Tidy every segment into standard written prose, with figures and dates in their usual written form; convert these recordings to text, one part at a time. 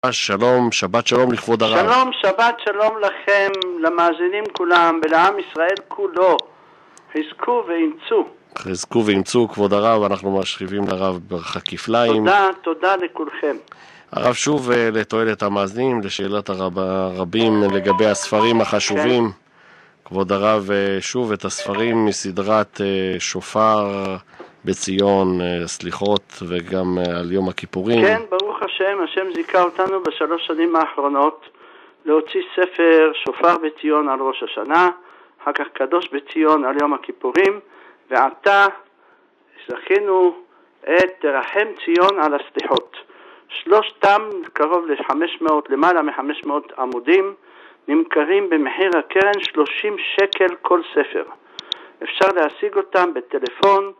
שלום, שבת שלום לכבוד הרב. שלום, שבת שלום לכם, למאזינים כולם ולעם ישראל כולו. חזקו ואימצו. חזקו ואימצו, כבוד הרב, אנחנו משחיבים לרב ברכה כפליים. תודה לכולכם. הרב, שוב לתועלת המאזינים, לשאלת הרבים לגבי הספרים החשובים. כבוד הרב, שוב את הספרים מסדרת שופר בציון, סליחות, וגם על יום הכיפורים. כן, ברוך השם, השם זיכה אותנו בשלוש שנים האחרונות להוציא ספר שופר בציון על ראש השנה, אחר כך קדוש בציון על יום הכיפורים, ועתה זכינו את תרחם ציון על הסליחות. שלושתם קרוב למעלה מ-500 עמודים, נמכרים במחיר הקרן 30 שקל כל ספר. אפשר להשיג אותם בטלפון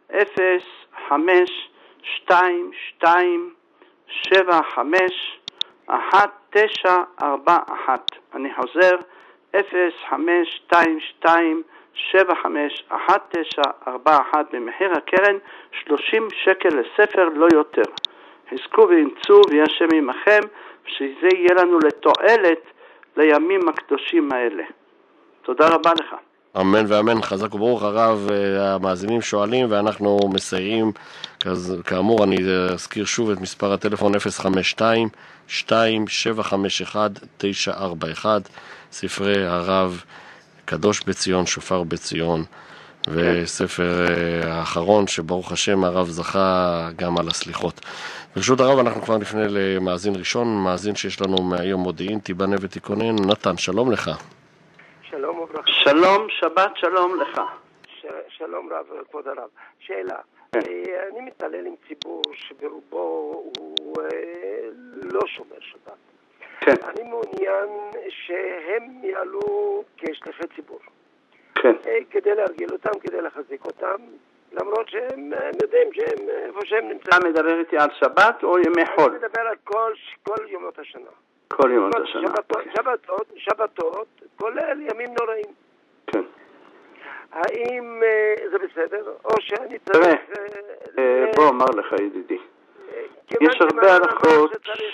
052-275-1941. אני חוזר, 052-275-1941 במחיר הקרן, 30 שקל לספר, לא יותר. חזקו ואימצו וישם עמכם, שזה יהיה לנו לתועלת לימים הקדושים האלה. תודה רבה לך. אמן ואמן, חזק וברוך. הרב, המאזינים שואלים ואנחנו מסייעים. כאמור, אני אזכיר שוב את מספר הטלפון 052-2751-941, ספרי הרב קדוש בציון, שופר בציון, וספר האחרון שברוך השם הרב זכה גם על הסליחות. ברשות הרב, אנחנו כבר נפנה למאזין ראשון, מאזין שיש לנו מהיום מודיעין, תיבנה ותיכונן. נתן, שלום לך. שלום וברכה. שלום, שבת שלום לך. שלום רב, כבוד הרב. שאלה, אני מתעלל עם ציבור שברובו הוא לא שומר שבת. כן. אני מעוניין שהם יעלו כשליחי ציבור. כן. כדי להרגיל אותם, כדי לחזק אותם, למרות שהם יודעים שהם איפה שהם נמצאים. אתה מדבר איתי על שבת או ימי חול? אני מדבר על כל יומות השנה. כל יומות השנה. שבתות, כולל ימים נוראים. כן. האם זה בסדר, או שאני צריך... בוא אמר לך ידידי. יש הרבה הלכות,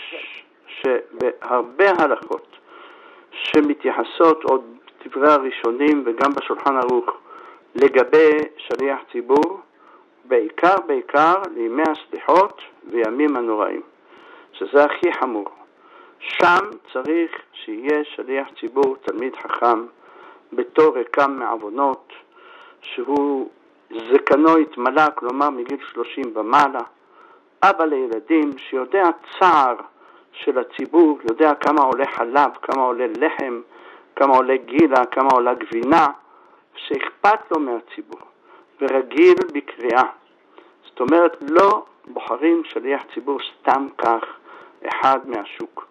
הרבה הלכות שמתייחסות עוד דברי הראשונים וגם בשולחן ערוך לגבי שליח ציבור, בעיקר לימי הסליחות וימים הנוראים, שזה הכי חמור. שם צריך שיהיה שליח ציבור, תלמיד חכם, בתור רקם מעוונות, שהוא זקנו התמלא, כלומר מגיל 30 ומעלה, אבא לילדים, שיודע צער של הציבור, יודע כמה עולה חלב, כמה עולה לחם, כמה עולה גילה, כמה עולה גבינה, שאכפת לו מהציבור, ורגיל בקריאה. זאת אומרת, לא בוחרים שליח ציבור סתם כך, אחד מהשוק.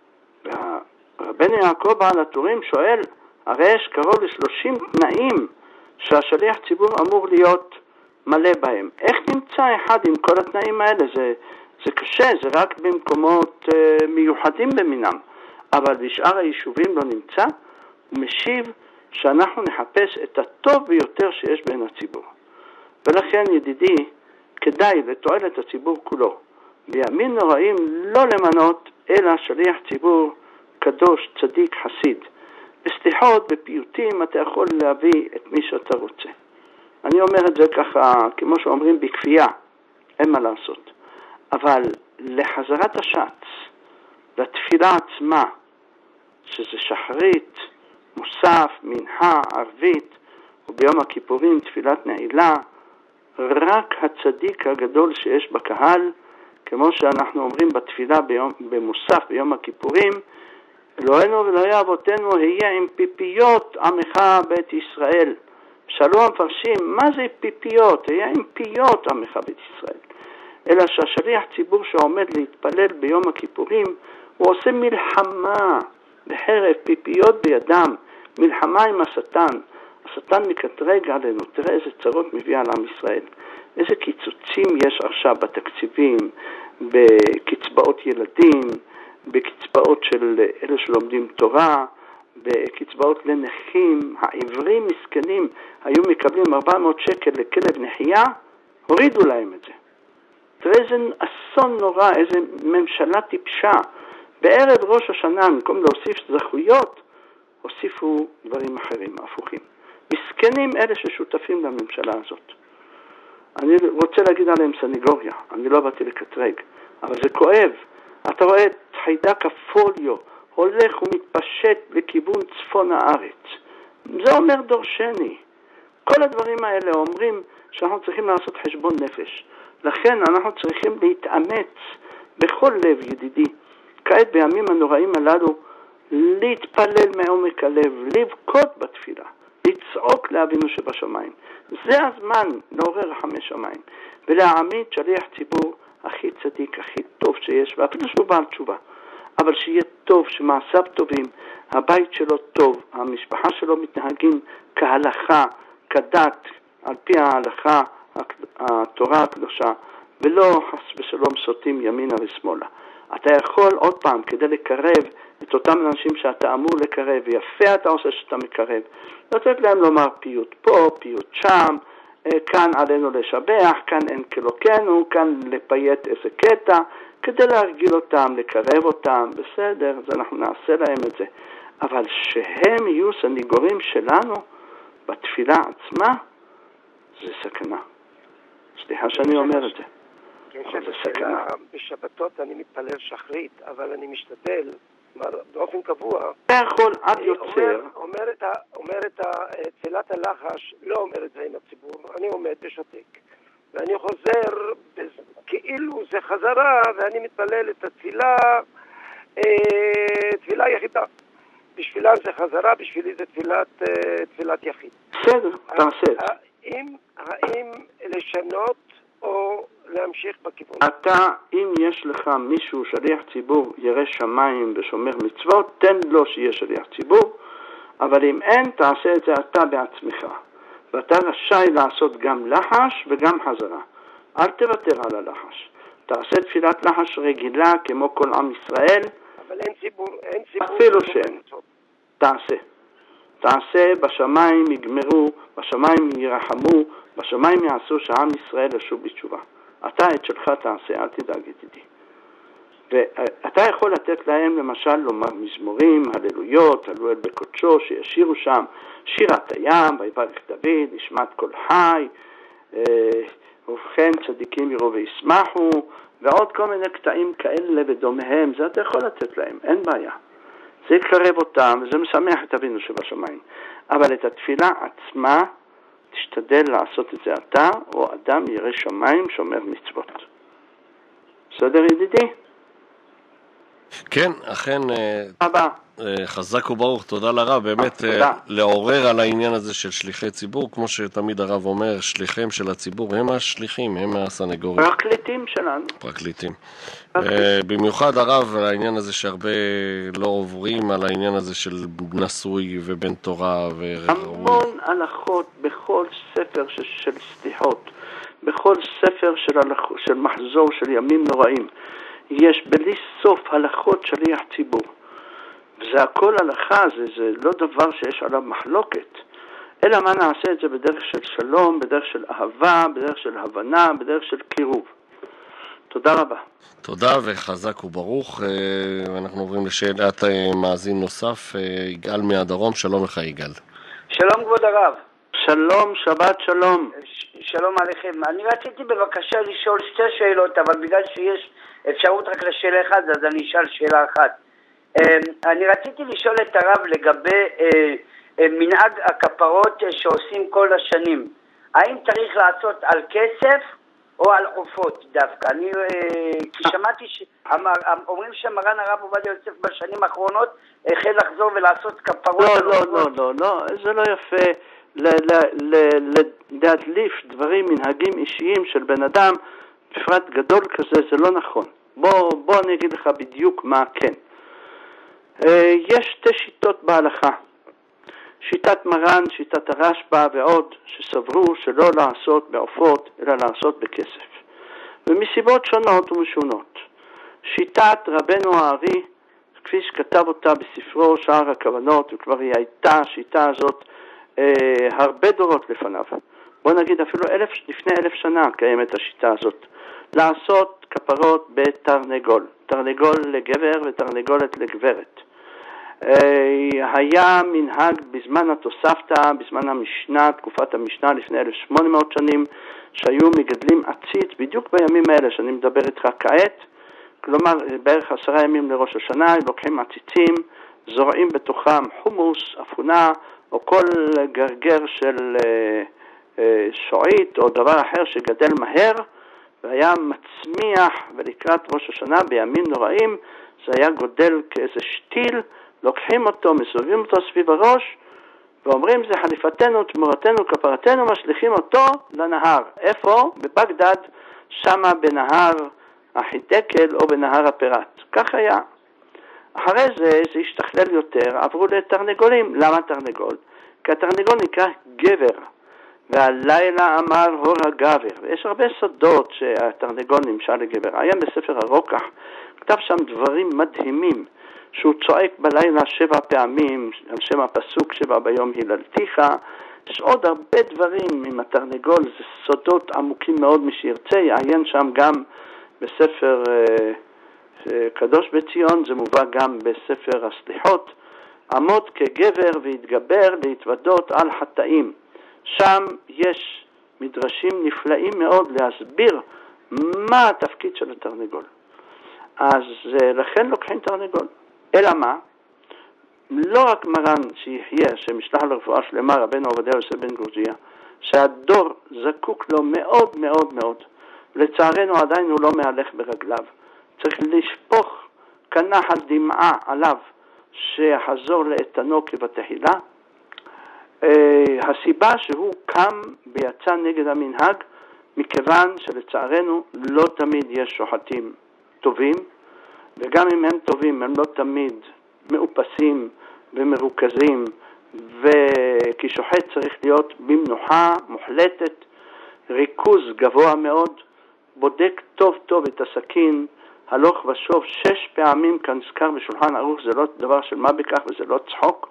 והרבנו יעקב בעל הטורים שואל, הרי יש קרוב ל-30 תנאים שהשליח ציבור אמור להיות מלא בהם. איך נמצא אחד עם כל התנאים האלה? זה קשה, זה רק במקומות מיוחדים במינם. אבל בשאר היישובים לא נמצא. הוא משיב שאנחנו נחפש את הטוב ביותר שיש בין הציבור. ולכן ידידי, כדאי לתועלת הציבור כולו, בימים נוראים לא למנות אלא שליח ציבור קדוש, צדיק, חסיד. בסליחות, בפיוטים, אתה יכול להביא את מי שאתה רוצה. אני אומר את זה ככה, כמו שאומרים, בכפייה, אין מה לעשות. אבל לחזרת השץ, לתפילה עצמה, שזה שחרית, מוסף, מנחה, ערבית, וביום הכיפורים תפילת נעילה, רק הצדיק הגדול שיש בקהל, כמו שאנחנו אומרים בתפילה במוסף ביום הכיפורים, אלוהינו ואלוהי אבותינו היה עם פיפיות עמך בית ישראל. שאלו המפרשים, מה זה פיפיות? היה עם פיות עמך בית ישראל. אלא שהשליח ציבור שעומד להתפלל ביום הכיפורים, הוא עושה מלחמה בחרב, פיפיות בידם, מלחמה עם השטן. השטן מקטרג עלינו, תראה איזה צרות מביא על עם ישראל. איזה קיצוצים יש עכשיו בתקציבים, בקצבאות ילדים, בקצבאות של אלה שלומדים תורה, בקצבאות לנכים. העברים מסכנים היו מקבלים 400 שקל לכלב נחייה, הורידו להם את זה. תראה איזה אסון נורא, איזה ממשלה טיפשה. בערב ראש השנה, במקום להוסיף זכויות, הוסיפו דברים אחרים, הפוכים. מסכנים אלה ששותפים לממשלה הזאת. אני רוצה להגיד עליהם סניגוריה, אני לא באתי לקטרג, אבל זה כואב. אתה רואה את חיידק הפוליו הולך ומתפשט לכיוון צפון הארץ. זה אומר דורשני. כל הדברים האלה אומרים שאנחנו צריכים לעשות חשבון נפש. לכן אנחנו צריכים להתאמץ בכל לב, ידידי. כעת בימים הנוראים הללו, להתפלל מעומק הלב, לבכות בתפילה, לצעוק לאבינו שבשמיים. זה הזמן לעורר רחמי שמיים, ולהעמיד שליח ציבור הכי צדיק, הכי טוב שיש, ואפילו שהוא בעל תשובה. אבל שיהיה טוב, שמעשיו טובים, הבית שלו טוב, המשפחה שלו מתנהגים כהלכה, כדת, על פי ההלכה, התורה הקדושה, ולא חס ושלום סוטים ימינה ושמאלה. אתה יכול עוד פעם, כדי לקרב את אותם אנשים שאתה אמור לקרב, ויפה אתה עושה שאתה מקרב, לתת להם לומר פיוט פה, פיוט שם, כאן עלינו לשבח, כאן אין כלוקנו, כאן לפייט איזה קטע, כדי להרגיל אותם, לקרב אותם, בסדר, אז אנחנו נעשה להם את זה. אבל שהם יהיו סניגורים שלנו בתפילה עצמה, זה סכנה. סליחה שאני אומר את זה. זה סכנה. בשבתות אני מתפלל שחרית, אבל אני משתדל באופן קבוע. אתה יכול עד יוצר. אומר את תפילת הלחש, לא אומר את זה עם הציבור, אני עומד ושותק. ואני חוזר כאילו זה חזרה, ואני מתפלל את התפילה, תפילה יחידה. בשבילם זה חזרה, בשבילי זה תפילת יחיד. בסדר, תעשה את זה. האם לשנות או להמשיך בכיוון? אתה, אם יש לך מישהו שליח ציבור, ירא שמיים ושומר מצוות, תן לו שיהיה שליח ציבור, אבל אם אין, תעשה את זה אתה בעצמך. ואתה רשאי לעשות גם לחש וגם חזרה. אל תוותר על הלחש. תעשה תפילת לחש רגילה כמו כל עם ישראל. אבל אין ציבור. אפילו שאין. תעשה, בשמיים יגמרו, בשמיים ירחמו, בשמיים יעשו שעם ישראל ישוב בתשובה. אתה את שלך תעשה, אל תדאג ידידי. ואתה יכול לתת להם למשל לומר מזמורים, הללויות, הללויות בקודשו, שישירו שם, שירת הים, ויברך דוד, נשמת כל חי, ובכן צדיקים יראו וישמחו, ועוד כל מיני קטעים כאלה ודומיהם, זה אתה יכול לתת להם, אין בעיה. זה יקרב אותם, וזה משמח את אבינו שבשמיים. אבל את התפילה עצמה, תשתדל לעשות את זה אתה, או אדם ירא שמיים שומר מצוות. בסדר ידידי? כן, אכן, הבא. חזק וברוך, תודה לרב, באמת לעורר על העניין הזה של שליחי ציבור, כמו שתמיד הרב אומר, שליחים של הציבור הם השליחים, הם הסנגורים. פרקליטים שלנו. פרקליטים. במיוחד הרב, על העניין הזה שהרבה לא עוברים, על העניין הזה של נשוי ובן תורה המון הלכות בכל ספר של סליחות, בכל ספר של מחזור של ימים נוראים, יש בלי סוף הלכות שליח ציבור. וזה הכל הלכה, זה לא דבר שיש עליו מחלוקת, אלא מה נעשה את זה בדרך של שלום, בדרך של אהבה, בדרך של הבנה, בדרך של קירוב. תודה רבה. תודה וחזק וברוך. ואנחנו עוברים לשאלת מאזין נוסף, יגאל מהדרום. שלום לך יגאל. שלום כבוד הרב. שלום, שבת שלום. שלום עליכם. אני רציתי בבקשה לשאול שתי שאלות, אבל בגלל שיש אפשרות רק לשאלה אחת, אז אני אשאל שאלה אחת. אני רציתי לשאול את הרב לגבי מנהג הכפרות שעושים כל השנים. האם צריך לעשות על כסף או על עופות דווקא? כי שמעתי אומרים שמרן הרב עובדיה יוסף בשנים האחרונות החל לחזור ולעשות כפרות. לא, זה לא יפה להדליף דברים, מנהגים אישיים של בן אדם, בפרט גדול כזה, זה לא נכון. בוא אני אגיד לך בדיוק מה כן. יש שתי שיטות בהלכה, שיטת מרן, שיטת הרשב"א ועוד, שסברו שלא לעשות בעופות אלא לעשות בכסף, ומסיבות שונות ומשונות. שיטת רבנו הארי, כפי שכתב אותה בספרו שער הכוונות, וכבר היא הייתה השיטה הזאת הרבה דורות לפניו, בוא נגיד אפילו לפני 1000 שנה קיימת השיטה הזאת לעשות כפרות בתרנגול, תרנגול לגבר ותרנגולת לגברת. היה מנהג בזמן התוספתא, בזמן המשנה, תקופת המשנה לפני 1800 שנים, שהיו מגדלים עציץ בדיוק בימים האלה שאני מדבר איתך כעת, כלומר בערך 10 ימים לראש השנה, לוקחים עציצים, זורעים בתוכם חומוס, אפונה או כל גרגר של שועית או דבר אחר שגדל מהר, והיה מצמיח, ולקראת ראש השנה בימים נוראים זה היה גודל כאיזה שתיל, לוקחים אותו, מסובבים אותו סביב הראש ואומרים זה חליפתנו, תמורתנו, כפרתנו, משליכים אותו לנהר. איפה? בבגדד, שמה בנהר החידקל או בנהר הפירת. כך היה. אחרי זה השתכלל יותר, עברו לתרנגולים. למה תרנגול? כי התרנגול נקרא גבר, והלילה אמר הור הגבר. ויש הרבה סודות שהתרנגול נמשל לגבר. היה בספר הרוקח, כתב שם דברים מדהימים, שהוא צועק בלילה 7 פעמים, על שם הפסוק 7 ביום היללתיך. יש עוד הרבה דברים עם התרנגול, זה סודות עמוקים מאוד, מי שירצה יעיין שם גם בספר קדוש בציון, זה מובא גם בספר הסליחות, עמוד כגבר והתגבר להתוודות על חטאים. שם יש מדרשים נפלאים מאוד להסביר מה התפקיד של התרנגול. אז לכן לוקחים תרנגול. אלא מה? לא רק מרן שיחיה, שמשלח לרפואה שלמה, רבנו עובדיה יוסף בן גורג'יה, שהדור זקוק לו מאוד מאוד מאוד, לצערנו עדיין הוא לא מהלך ברגליו. צריך לשפוך כנחל דמעה עליו שיחזור לאיתנו כבתחילה. הסיבה שהוא קם ויצא נגד המנהג, מכיוון שלצערנו לא תמיד יש שוחטים טובים, וגם אם הם טובים הם לא תמיד מאופסים ומרוכזים, וכי שוחט צריך להיות במנוחה מוחלטת, ריכוז גבוה מאוד, בודק טוב טוב את הסכין, הלוך ושוב 6 פעמים כנזכר בשולחן ערוך, זה לא דבר של מה בכך וזה לא צחוק,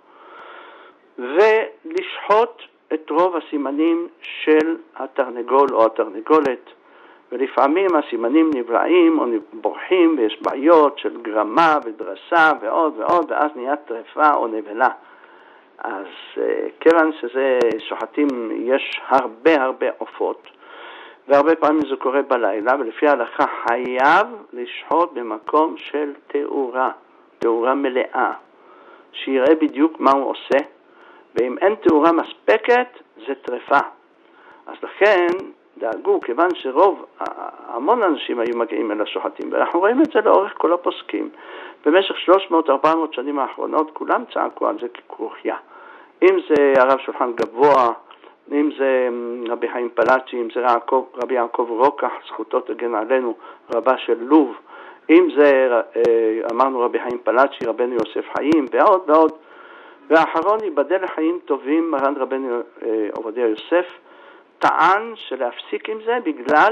ולשחוט את רוב הסימנים של התרנגול או התרנגולת, ולפעמים הסימנים נבראים או בורחים ויש בעיות של גרמה ודרסה ועוד ועוד, ואז נהיה טרפה או נבלה. אז כיוון שזה שוחטים, יש הרבה עופות, והרבה פעמים זה קורה בלילה, ולפי ההלכה חייב לשחוט במקום של תאורה מלאה, שיראה בדיוק מה הוא עושה, ואם אין תאורה מספקת זה טרפה. אז לכן דאגו, כיוון שרוב, המון אנשים היו מגיעים אל השוחטים, ואנחנו רואים את זה לאורך כל הפוסקים. במשך 300-400 שנים האחרונות כולם צעקו על זה ככרוכיה. אם זה הרב שולחן גבוה, אם זה רבי חיים פלאצ'י, אם זה רבי יעקב רוקח, זכותו תגן עלינו, רבה של לוב, אם זה אמרנו רבי חיים פלאצ'י, רבנו יוסף חיים, ועוד ועוד. והאחרון ייבדל לחיים טובים, מרן רבנו עובדיה יוסף, טען שלהפסיק עם זה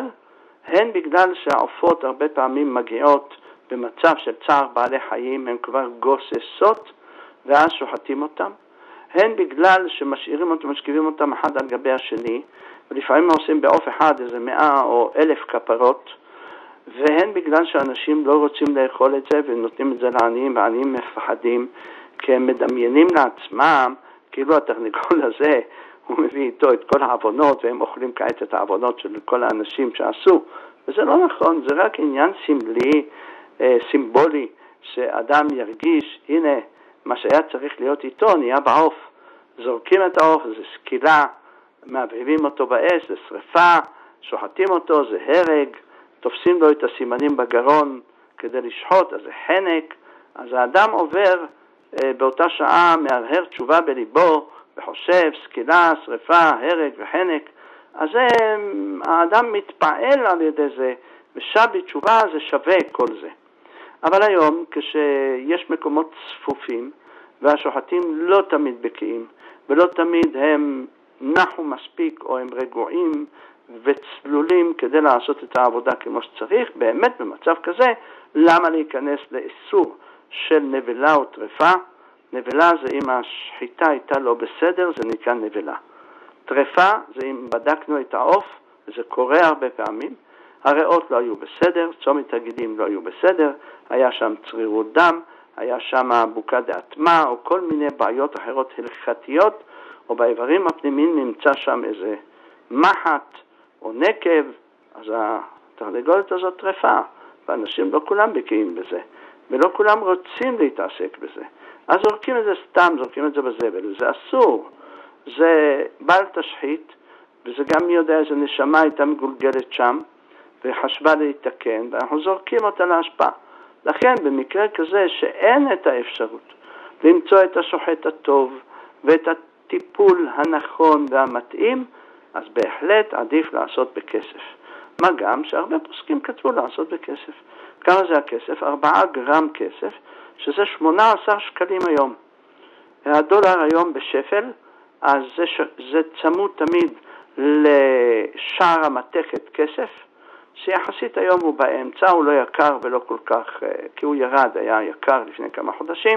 בגלל שהעופות הרבה פעמים מגיעות במצב של צער בעלי חיים, הן כבר גוססות ואז שוחטים אותם, הן בגלל שמשאירים אותם, משכיבים אותם אחד על גבי השני, ולפעמים עושים בעוף אחד איזה 100 או 1000 כפרות, והן בגלל שאנשים לא רוצים לאכול את זה ונותנים את זה לעניים, והעניים מפחדים, כי הם מדמיינים לעצמם כאילו התרנגול הזה הוא מביא איתו את כל העוונות, והם אוכלים כעת את העוונות של כל האנשים שעשו. וזה לא נכון, זה רק עניין סמלי, סימבולי, שאדם ירגיש, הנה, מה שהיה צריך להיות איתו נהיה בעוף. זורקים את העוף, זה סקילה, מעבבים אותו באש, זה שריפה, שוחטים אותו, זה הרג, תופסים לו את הסימנים בגרון כדי לשחוט, אז זה חנק. אז האדם עובר באותה שעה, מהרהר תשובה בליבו, וחושב, סקילה, שריפה, הרג וחנק, אז האדם מתפעל על ידי זה, ושב בתשובה זה שווה כל זה. אבל היום, כשיש מקומות צפופים, והשוחטים לא תמיד בקיאים, ולא תמיד הם נחו מספיק, או הם רגועים וצלולים כדי לעשות את העבודה כמו שצריך, באמת במצב כזה, למה להיכנס לאיסור של נבלה או טרפה? נבלה זה אם השחיטה הייתה לא בסדר, זה נקרא נבלה. טרפה זה אם בדקנו את העוף, זה קורה הרבה פעמים, הריאות לא היו בסדר, צומת הגידים לא היו בסדר, היה שם צרירות דם, היה שם בוקה דעתמה, או כל מיני בעיות אחרות הלכתיות, או באיברים הפנימיים נמצא שם איזה מחט או נקב, אז התרנגולת הזאת טרפה, ואנשים לא כולם בקיאים בזה, ולא כולם רוצים להתעסק בזה. אז זורקים את זה סתם, זורקים את זה בזבל, וזה אסור. זה בעל תשחית, וזה גם מי יודע איזה נשמה הייתה מגולגלת שם, וחשבה להתקן, ואנחנו זורקים אותה להשפעה. לכן במקרה כזה שאין את האפשרות למצוא את השוחט הטוב, ואת הטיפול הנכון והמתאים, אז בהחלט עדיף לעשות בכסף. מה גם שהרבה פוסקים כתבו לעשות בכסף. כמה זה הכסף? 4 גרם כסף, שזה 18 שקלים היום. הדולר היום בשפל, אז זה צמוד תמיד לשער המתכת כסף, שיחסית היום הוא באמצע, הוא לא יקר ולא כל כך, כי הוא ירד, היה יקר לפני כמה חודשים,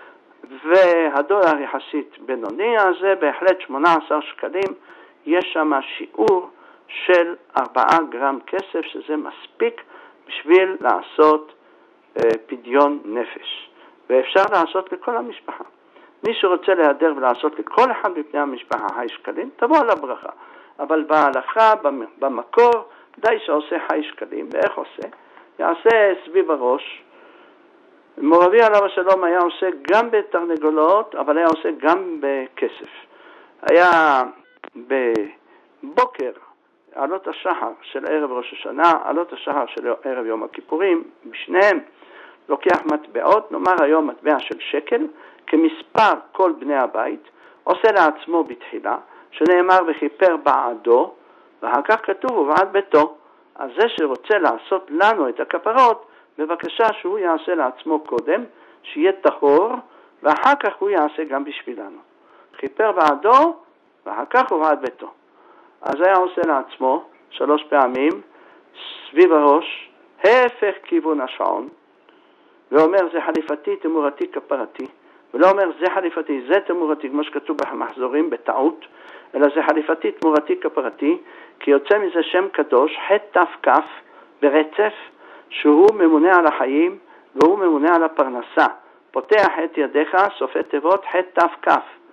והדולר יחסית בינוני, אז זה בהחלט 18 שקלים, יש שם שיעור של 4 גרם כסף, שזה מספיק בשביל לעשות פדיון נפש, ואפשר לעשות לכל המשפחה. מי שרוצה להיעדר ולעשות לכל אחד מפני המשפחה 2 שקלים, תבוא על הברכה. אבל בהלכה, במקור, די שעושה 2 שקלים, ואיך עושה? יעשה סביב הראש. מורבי עליו השלום היה עושה גם בתרנגולות, אבל היה עושה גם בכסף. היה בבוקר, עלות השחר של ערב ראש השנה, עלות השחר של ערב יום הכיפורים, בשניהם לוקח מטבעות, נאמר היום מטבע של שקל, כמספר כל בני הבית, עושה לעצמו בתחילה, שנאמר וכיפר בעדו, ואחר כך כתוב ובעד ביתו. אז זה שרוצה לעשות לנו את הכפרות, בבקשה שהוא יעשה לעצמו קודם, שיהיה טהור, ואחר כך הוא יעשה גם בשבילנו. כיפר בעדו, ואחר כך ובעד ביתו. אז היה עושה לעצמו 3 פעמים, סביב הראש, הפך כיוון השעון, ואומר זה חליפתי, תמורתי, כפרתי, ולא אומר זה חליפתי, זה תמורתי, כמו שכתוב במחזורים בטעות, אלא זה חליפתי, תמורתי, כפרתי, כי יוצא מזה שם קדוש, ח' ת' כ' ברצף, שהוא ממונה על החיים, והוא ממונה על הפרנסה. פותח את ידיך, סופי תיבות, ח' ת' כ'.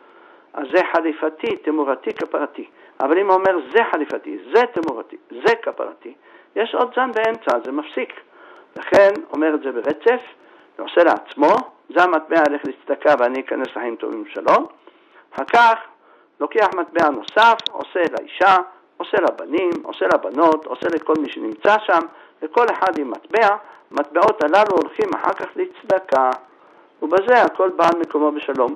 אז זה חליפתי, תמורתי, כפרתי. אבל אם הוא אומר זה חליפתי, זה תמורתי, זה כפרתי, יש עוד זן באמצע, זה מפסיק. לכן אומר את זה ברצף, ועושה לעצמו, זה המטבע הלך להצטקה ואני אכנס לחיים טובים שלום. אחר כך לוקח מטבע נוסף, עושה לאישה, עושה לבנים, עושה לבנות, עושה לכל מי שנמצא שם, וכל אחד עם מטבע. מטבעות הללו הולכים אחר כך להצטקה, ובזה הכל בא על מקומו בשלום.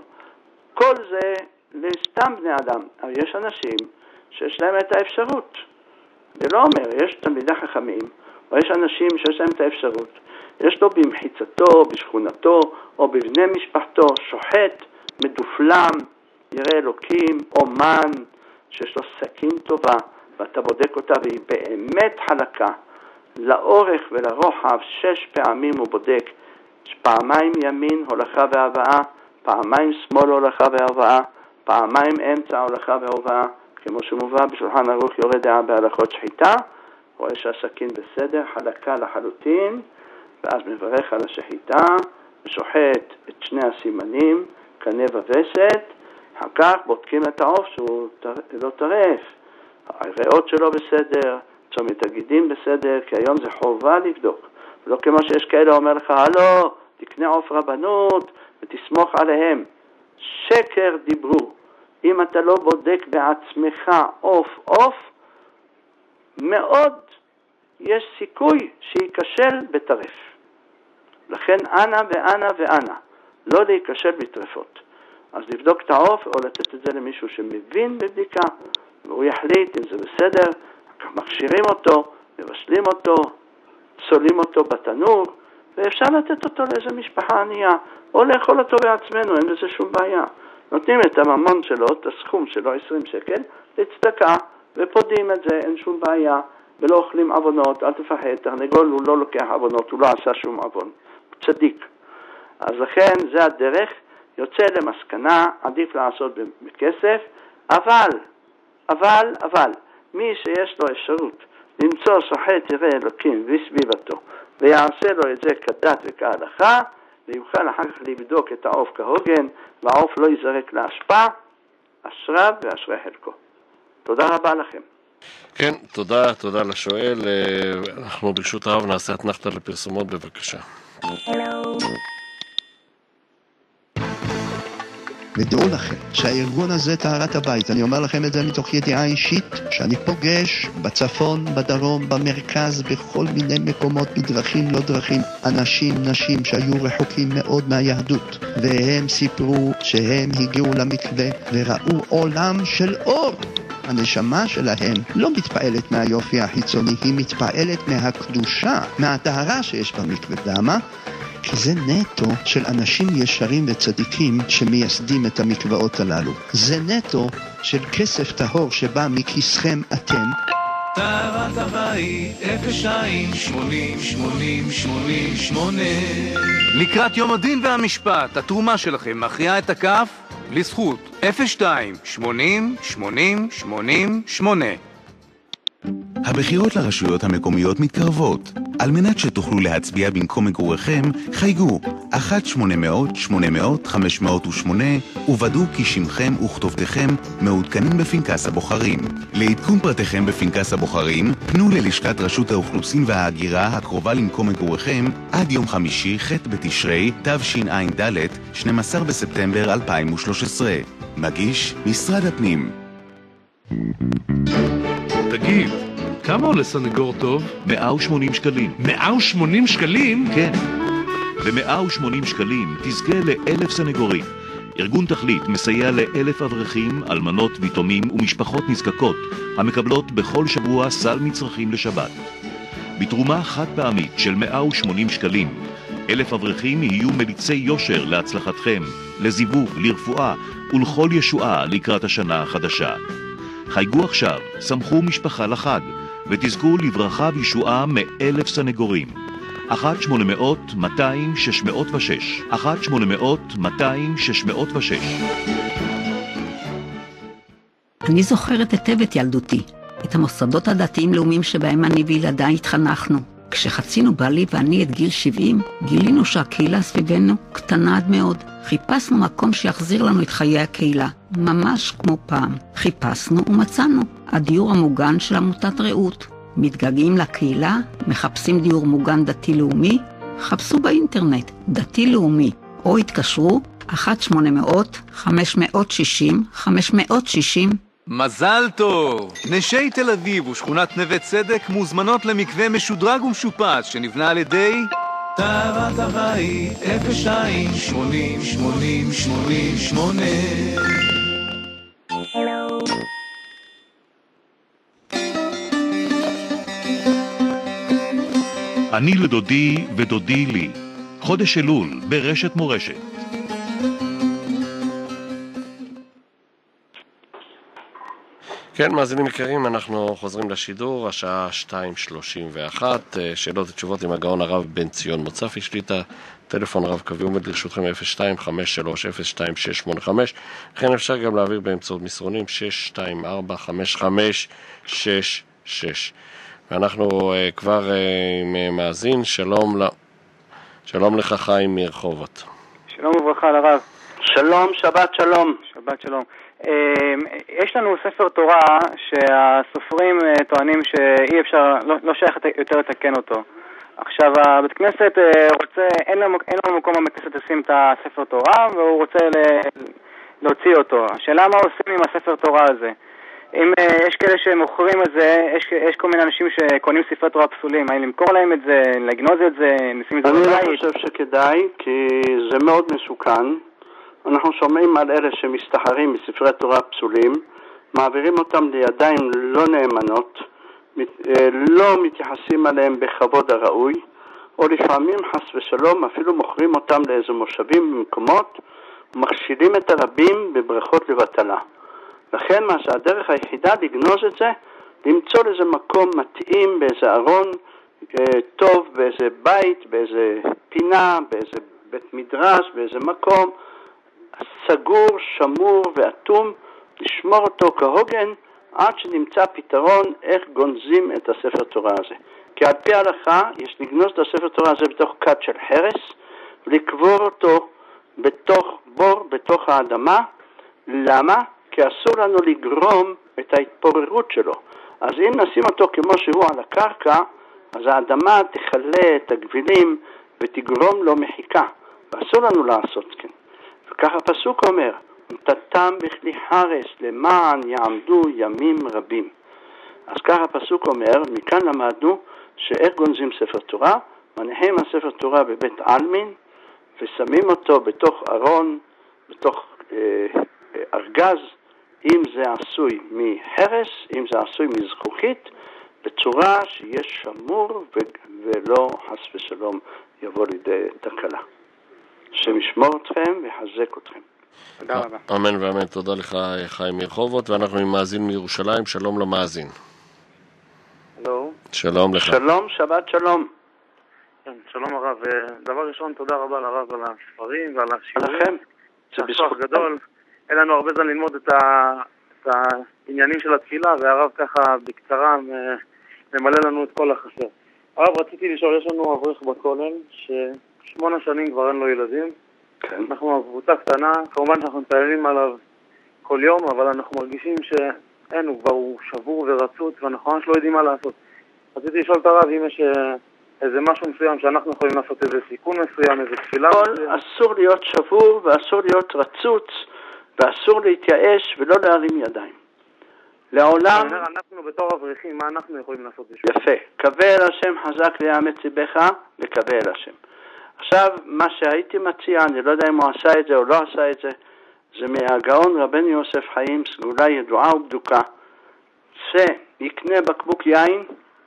כל זה לסתם בני אדם. אבל יש אנשים שיש להם את האפשרות. זה לא אומר, יש תלמידי חכמים, או יש אנשים שיש להם את האפשרות. יש לו במחיצתו, בשכונתו, או בבני משפחתו, שוחט, מדופלם, ירא אלוקים, אומן, שיש לו סכין טובה, ואתה בודק אותה והיא באמת חלקה. לאורך ולרוחב 6 פעמים הוא בודק, 2 ימין הולכה והבאה, 2 שמאל הולכה והבאה, 2 אמצע הולכה והבאה, כמו שמובא בשולחן ערוך יורה דעה בהלכות שחיטה, רואה שהסכין בסדר, חלקה לחלוטין, ואז מברך על השחיטה, ושוחט את 2 הסימנים, קנה ווסת, אחר כך בודקים את העוף שהוא לא טרף, הריאות שלו בסדר, צומת הגידים בסדר, כי היום זה חובה לבדוק, ולא כמו שיש כאלה אומר לך, הלו, תקנה עוף רבנות ותסמוך עליהם. שקר דיברו. אם אתה לא בודק בעצמך עוף, מאוד יש סיכוי שיקשל בטרף. לכן אנא ואנא ואנא, לא להיקשל בטרפות. אז לבדוק את העוף או לתת את זה למישהו שמבין בבדיקה, והוא יחליט אם זה בסדר, מכשירים אותו, מבשלים אותו, צולים אותו בתנור, ואפשר לתת אותו לאיזה משפחה ענייה, או לאכול אותו בעצמנו, אין לזה שום בעיה. נותנים את הממון שלו, את הסכום שלו, 20 שקל, לצדקה, ופודים את זה, אין שום בעיה, ולא אוכלים עוונות, אל תפחד, תרנגול הוא לא לוקח עוונות, הוא לא עשה שום עוון, הוא צדיק. אז לכן זה הדרך, יוצא למסקנה, עדיף לעשות בכסף, אבל, מי שיש לו אפשרות למצוא שוחט ירא אלוקים וסביבתו, ויעשה לו את זה כדת וכהלכה, ויוכל אחר כך לבדוק את העוף כהוגן, והעוף לא ייזרק להשפעה, אשריו ואשרי חלקו. תודה רבה לכם. כן, תודה לשואל. אנחנו ברשות הרב נעשה אתנחתא לפרסומות, בבקשה. ודעו לכם שהארגון הזה טהרת הבית, אני אומר לכם את זה מתוך ידיעה אישית, שאני פוגש בצפון, בדרום, במרכז, בכל מיני מקומות, בדרכים לא דרכים, אנשים, נשים שהיו רחוקים מאוד מהיהדות, והם סיפרו שהם הגיעו למקווה וראו עולם של אור. הנשמה שלהם לא מתפעלת מהיופי החיצוני, היא מתפעלת מהקדושה, מהטהרה שיש במקווה. למה? כי זה נטו של אנשים ישרים וצדיקים שמייסדים את המקוואות הללו. זה נטו של כסף טהור שבא מכיסכם אתם. טהרת הבית 02-80-80-88. לקראת יום הדין והמשפט, התרומה שלכם מכריעה את הכף לזכות 02-80-80-88. הבחירות לרשויות המקומיות מתקרבות. על מנת שתוכלו להצביע במקום מגוריכם, חייגו 1-800-800-508 וודאו כי שמכם וכתובתכם מעודכנים בפנקס הבוחרים. לעדכון פרטיכם בפנקס הבוחרים, פנו ללשכת רשות האוכלוסין וההגירה הקרובה למקום מגוריכם עד יום חמישי ח' בתשרי תשע"ד 12 בספטמבר 2013. מגיש משרד הפנים. תגיד, כמה עולה סנגור טוב? 180 שקלים. 180 שקלים? כן. ב-180 שקלים תזכה ל1,000 סנגורים. ארגון תכלית מסייע ל1,000 אברכים, אלמנות ויתומים ומשפחות נזקקות, המקבלות בכל שבוע סל מצרכים לשבת. בתרומה חד פעמית של 180 שקלים, 1,000 אברכים יהיו מליצי יושר להצלחתכם, לזיווג, לרפואה ולכל ישועה לקראת השנה החדשה. חייגו עכשיו, סמכו משפחה לחג, ותזכו לברכה וישועה מ1,000 סנגורים. 1-800-200-606 1-800-200-606. אני זוכרת היטב את ילדותי, את המוסדות הדתיים-לאומיים שבהם אני וילדיי התחנכנו. כשחצינו בעלי ואני את גיל 70, גילינו שהקהילה סביבנו קטנה עד מאוד. חיפשנו מקום שיחזיר לנו את חיי הקהילה, ממש כמו פעם. חיפשנו ומצאנו, הדיור המוגן של עמותת רעות. מתגעגעים לקהילה, מחפשים דיור מוגן דתי-לאומי, חפשו באינטרנט דתי-לאומי, או התקשרו 1-800-560-560. מזל טוב! נשי תל אביב ושכונת נווה צדק מוזמנות למקווה משודרג ומשופץ שנבנה על ידי טהרת הבית 02-80-80-88. אני לדודי ודודי לי. חודש אלול ברשת מורשת. כן, מאזינים יקרים, אנחנו חוזרים לשידור, השעה 2:31, שאלות ותשובות עם הגאון הרב בן ציון מוצפי, שליטה, טלפון רב קווי עומד לרשותכם 02-530-2685, לכן אפשר גם להעביר באמצעות מסרונים 624-5566. ואנחנו כבר עם מאזין, שלום לך חיים מרחובות. שלום וברכה לרב. שלום, שבת שלום. שבת שלום. יש לנו ספר תורה שהסופרים טוענים שאי אפשר, לא שייך יותר לתקן אותו. עכשיו, הבית כנסת רוצה, אין לו מקום בבית כנסת לשים את הספר תורה, והוא רוצה להוציא אותו. השאלה מה עושים עם הספר תורה הזה? אם יש כאלה שמוכרים את זה, יש כל מיני אנשים שקונים ספרי תורה פסולים, האם למכור להם את זה, לגנוז את זה, נשים את זה בבית? אני לא חושב שכדאי, כי זה מאוד מסוכן. אנחנו שומעים על אלה שמסתחרים בספרי תורה פסולים, מעבירים אותם לידיים לא נאמנות, לא מתייחסים עליהם בכבוד הראוי, או לפעמים חס ושלום אפילו מוכרים אותם לאיזה מושבים במקומות, ומכשילים את הרבים בברכות לבטלה. לכן מה שהדרך היחידה לגנוז את זה, למצוא לזה מקום מתאים באיזה ארון טוב, באיזה בית, באיזה פינה, באיזה בית מדרש, באיזה מקום, סגור, שמור ואטום, לשמור אותו כהוגן, עד שנמצא פתרון איך גונזים את הספר תורה הזה. כי על פי ההלכה יש לגנוז את הספר תורה הזה בתוך כד של חרס, ולקבור אותו בתוך בור, בתוך האדמה. למה? כי אסור לנו לגרום את ההתפוררות שלו. אז אם נשים אותו כמו שהוא על הקרקע, אז האדמה תחלה את הגבילים ותגרום לו מחיקה. ואסור לנו לעשות כן. וכך הפסוק אומר, נתתם בכלי חרס למען יעמדו ימים רבים. אז כך הפסוק אומר, מכאן למדנו שאיך גונזים ספר תורה, מניחים הספר תורה בבית עלמין, ושמים אותו בתוך ארון, בתוך ארגז, אם זה עשוי מחרס, אם זה עשוי מזכוכית, בצורה שיהיה שמור ולא חס ושלום יבוא לידי תקלה. שמשמור אתכם וחזק אתכם. תודה רבה. אמן ואמן, תודה לך חיים מרחובות, ואנחנו עם מאזין מירושלים, שלום למאזין. הלו. שלום לך. שלום, שבת שלום. כן, שלום הרב. דבר ראשון, תודה רבה לרב על הספרים ועל השיעורים. לכם. זה בשכוח גדול. אין לנו הרבה זמן ללמוד את העניינים של התפילה, והרב ככה בקצרה ממלא לנו את כל החסר. הרב, רציתי לשאול, יש לנו אברך בכולל, ש8 שנים כבר אין לו ילדים. כן. אנחנו קבוצה קטנה, כמובן שאנחנו מתפללים עליו כל יום, אבל אנחנו מרגישים שאין, הוא שבור ורצות, ואנחנו ממש לא יודעים מה לעשות. רציתי לשאול את הרב אם יש איזה משהו מסוים שאנחנו יכולים לעשות, איזה סיכון מסוים, איזה תפילה מסוים. אסור להיות שבור ואסור להיות רצוץ, ואסור להתייאש ולא להרים ידיים. לעולם... אנחנו בתור אברכים, מה אנחנו יכולים לעשות? יפה. קווה אל השם חזק ויאמץ ליבך, וקווה אל השם. עכשיו, מה שהייתי מציע, אני לא יודע אם הוא עשה את זה או לא עשה את זה, זה מהגאון רבנו יוסף חיים, סגולה ידועה ובדוקה, שיקנה בקבוק יין